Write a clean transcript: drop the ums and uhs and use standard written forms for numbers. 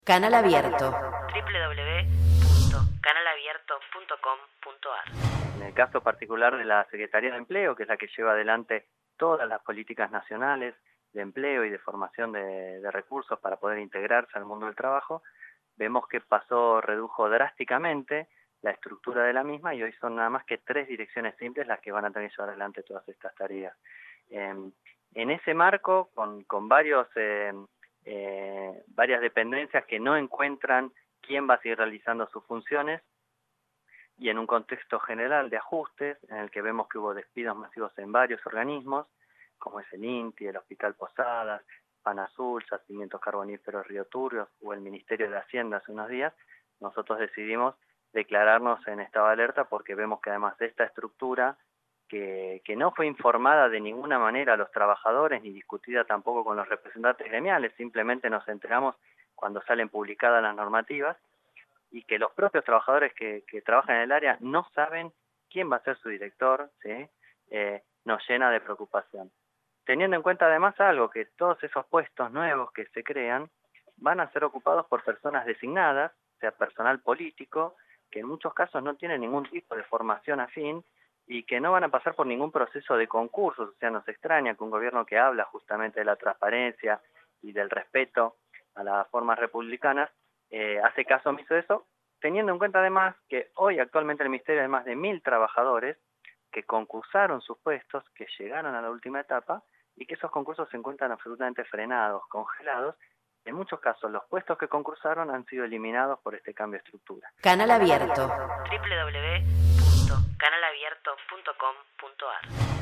Canal Abierto. www.canalabierto.com.ar. En el caso particular de la Secretaría de Empleo, que es la que lleva adelante todas las políticas nacionales de empleo y de formación de recursos para poder integrarse al mundo del trabajo, vemos que redujo drásticamente la estructura de la misma y hoy son nada más que 3 direcciones simples las que van a tener que llevar adelante todas estas tareas. En ese marco, con varias dependencias que no encuentran quién va a seguir realizando sus funciones, y en un contexto general de ajustes, en el que vemos que hubo despidos masivos en varios organismos, como es el INTI, el Hospital Posadas, PANASUL, Yacimientos Carboníferos Río Turbio o el Ministerio de Hacienda hace unos días, nosotros decidimos declararnos en estado de alerta porque vemos que además de esta estructura, que no fue informada de ninguna manera a los trabajadores ni discutida tampoco con los representantes gremiales, simplemente nos enteramos cuando salen publicadas las normativas, y que los propios trabajadores que trabajan en el área no saben quién va a ser su director, ¿sí? Nos llena de preocupación. Teniendo en cuenta además algo, que todos esos puestos nuevos que se crean van a ser ocupados por personas designadas, o sea, personal político, que en muchos casos no tienen ningún tipo de formación afín y que no van a pasar por ningún proceso de concursos. O sea, nos extraña que un gobierno que habla justamente de la transparencia y del respeto a las formas republicanas hace caso omiso de eso, teniendo en cuenta además que hoy actualmente el Ministerio hay más de 1.000 trabajadores que concursaron sus puestos, que llegaron a la última etapa y que esos concursos se encuentran absolutamente frenados, congelados. En muchos casos los puestos que concursaron han sido eliminados por este cambio de estructura. Canal Abierto. www.canalabierto.com.ar